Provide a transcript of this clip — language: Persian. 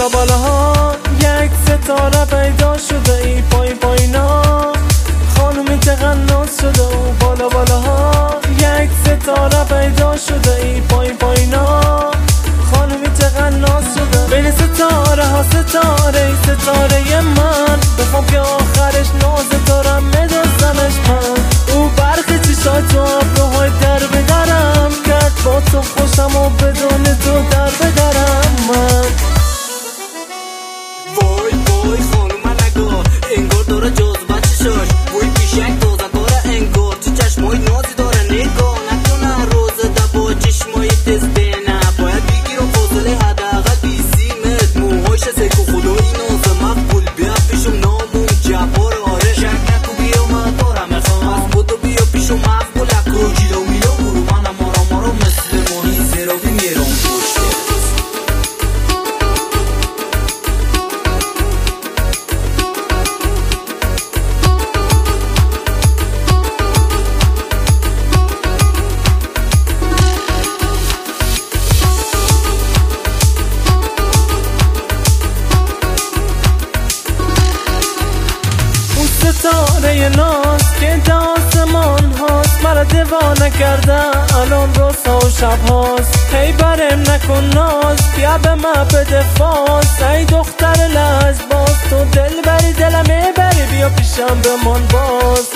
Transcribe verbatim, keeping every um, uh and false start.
بالا بالاها یک ستاره پیدا شده ای پای پایینا خانم تقناس شده و بالا بالاها یک ستاره پیدا شده ای پای پایینا خانم تقناس شده بین ستاره ها ستاره ستاره من بخوام که آخرش ناز دارم میدازمش من او برخ چشات و ابروهای در بدرم کرد با تو خوشم و بدون تو در بدرم من وای وای خانوم نگاه انگار داره جاذبه چشاش بوی پیشک تازه داره انگار تو چشمای نازی داره نگاه نکنه روزه دبا چشمای تز بینه باید بگیر و فاصله حداقل بیسی متر موهاش سیکو خدایی نازه مقبول بیا پیشم نامون جبار آره شک نکو بیا من دارم میخوام از بودو بیا پیشم مقبول اکرو جیلو میلو برو منم مارا مارا مثل ماهی زیراوی میرم پشته ستاره ناز که تا آسمان هاست مرا دیوانه کرده الان روزها و شب هاست هی برم نکن ناز بیا به من بده فاز ای دختر لحظ باز تو دل بری دلم میبری بیا پیشم بمان باز